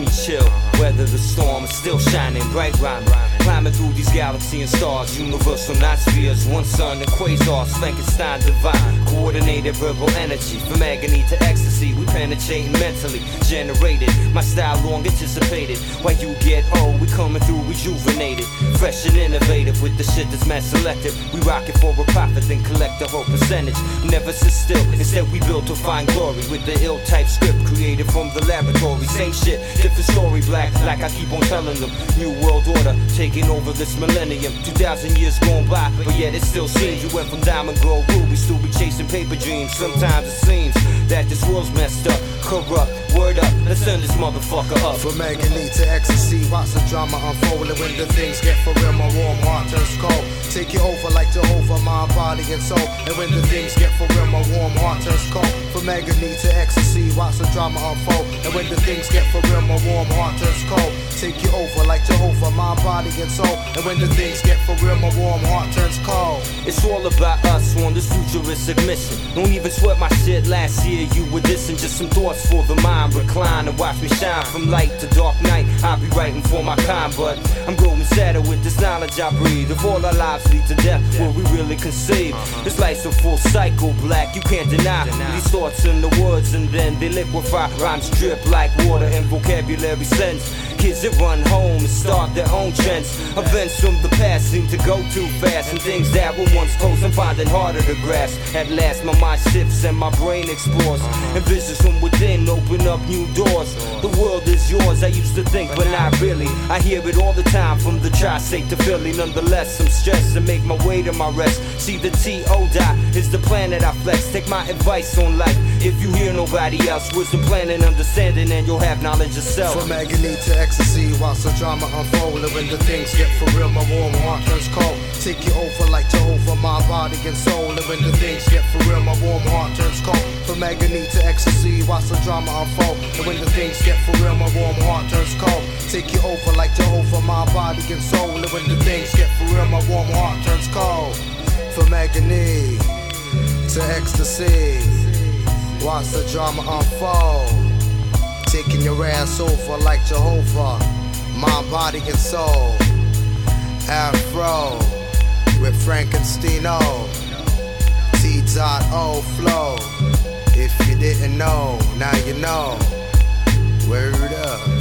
me chill. Weather the storm, still shining bright, rhyming. Climbing through these galaxies and stars, universal not spheres. One sun and quasars, Frankenstein divine. Coordinated verbal energy, from agony to ecstasy. We penetrating mentally, generated. My style long anticipated. While you get old, we coming through rejuvenated. Fresh and innovative with the shit that's mass selective. We rock it for a profit, then collect the whole percentage. Never sit still, instead we build to find glory. With the ill type script created from the laboratory. Same shit, different story, black, like I keep on telling them. New world order, taking over this millennium. 2,000 years gone by, but yet it still seems. We went from diamond, gold, ruby, still be chasing paper dreams. Sometimes it seems that this world's messed up, corrupt. Word up, let's turn this motherfucker up. From agony to ecstasy, watch the drama unfold. And when the things get for real, my warm heart turns cold. Take you over like Jehovah, mind, body, and soul. And when the things get for real, my warm heart turns cold. From agony to ecstasy, watch the drama unfold. And when the things get for real, my warm heart turns cold. Take you over like Jehovah, mind, body, and soul. And when the things get for real, my warm heart turns cold. It's all about us on this futuristic mission. Don't even sweat my shit. Last year you were dissing, just some thoughts for the mind. Recline and watch me shine from light to dark night. I'll be writing for my kind, but I'm growing sadder with this knowledge I breathe. If all our lives lead to death, will we really conceive? This life's a full cycle, black, you can't deny. These thoughts in the woods and then they liquefy. Rhymes drip like water and vocabulary sense. Kids that run home and start their own trends. Events from the past seem to go too fast, and things that were once close I'm finding harder to grasp. At last my mind shifts and my brain explores, and visions from within open up new doors. The world is yours, I used to think, but not really. I hear it all the time from the tri-state to Philly. Nonetheless, I'm stressed and make my way to my rest. See the T.O. is the planet I flex. Take my advice on life. If you hear nobody else, wisdom, plan, and understanding, and you'll have knowledge yourself. From agony to ecstasy, watch the drama unfold. And when the things get for real, my warm heart turns cold. Take you over like Jehovah, mind, body, and soul. And when the things get for real, my warm heart turns cold. From agony to ecstasy, watch the drama unfold. And when the things get for real, my warm heart turns cold. Take you over like Jehovah, mind, body, and soul. And when the things get for real, my warm heart turns cold. From agony to ecstasy, watch the drama unfold. Taking your ass over like Jehovah, mind, body, and soul. Afro with Frankensteino, T.O. flow. If you didn't know, now you know. Word up.